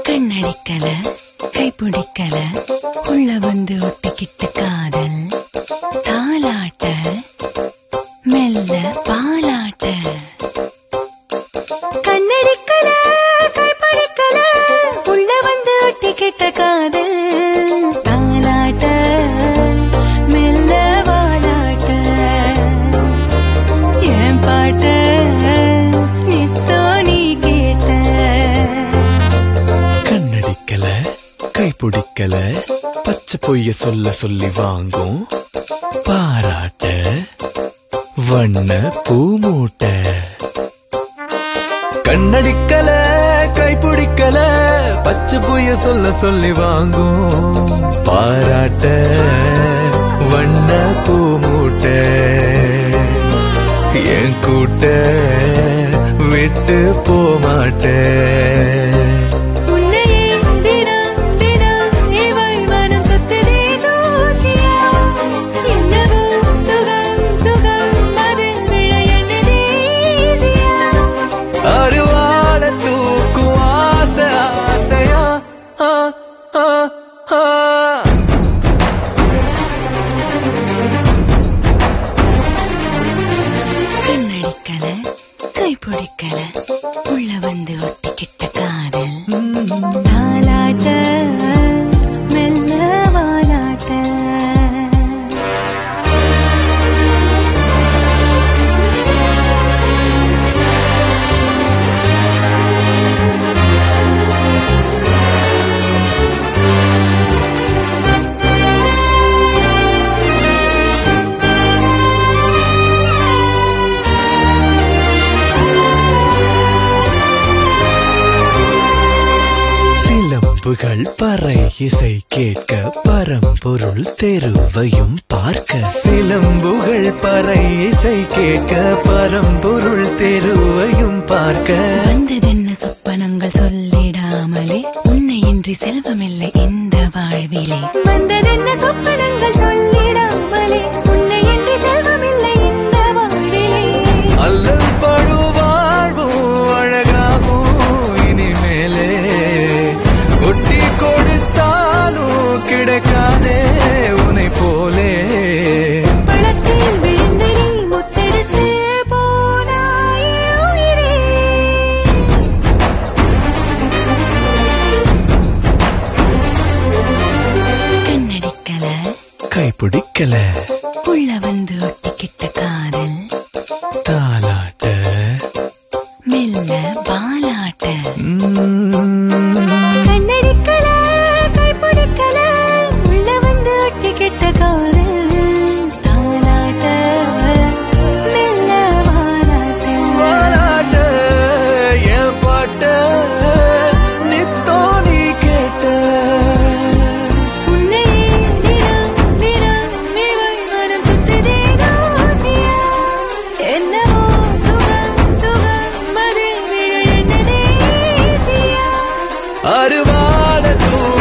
கண்ணடிக்கல கைப்பிடிக்கல உள்ள வந்து ஒட்டிக்கிட்டு காதல் தாலாட்ட மெல்ல பாலாட்ட. கண்ணடிக்கல கைப்பிடிக்கல உள்ள வந்து ஒட்டிக்கிட்ட காதல் தாலாட்ட மெல்ல பாலாட்ட. என் பாட்ட கைப்பிடிக்கல பச்சை பொய்ய சொல்ல சொல்லி வாங்கும் பாராட்ட வண்ண பூமூட்ட. கண்ணடிக்கல கைப்பிடிக்கல பச்சை பொய்ய சொல்ல சொல்லி வாங்கும் பாராட்ட வண்ண பூமூட்ட. என் கூட்ட விட்டு போமாட்ட. கண்ணடிக்கல கைப்பிடிக்கல உள்ள வந்து ஒட்டிக்கிட்ட காதல் தாலாட்ட மெல்ல வாலாட்ட. சிலம்புகள் பறை இசை கேட்க பரம்பொருள் தெருவையும் பார்க்க. சிலம்புகள் பறை இசை கேட்க பரம்பொருள் தெருவையும் பார்க்க. வந்ததென்ன சொப்பனங்கள் சொல்லிடாமலே உன்னை இன்றி செல்வமில்லை இந்த வாழ்விலே. வந்ததென்ன சொப்பனங்கள் சொல்லிடாமலே உன்னை இன்றி செல்வமில்லை இந்த வாழ்விலே. அல்லல் படு வாழ்வும் அழகாவும் இனிமேலே ஒட்டி கொடுத்தாலும் கிடைக்காதே உனை போலே. பழத்தில் விழுந்த நீ முத்தெடுத்து போனாயே உயிரே. கண்ணடிக்கல கைப்பிடிக்கல உள்ள வந்து ஒட்டிக்கிட்ட காதல் தாலாட்ட மெல்ல பாலாட்ட. கண்ணடிக்கல கைப்பிடிக்கல உள்ள வந்து ஒட்டிக்கிட்ட காதல் தாலாட்ட மெல்ல பாலாட்ட. பாராட்ட என் பாட்ட நித்தோ நீ கேட்ட. உன்னையே தினம் தினம் இவள் மனம் சுத்ததே தோசியா. என்னவோ சுகம் சுகம் அதில் விழ எண்ணதே ஈசியா. அருவாள தூ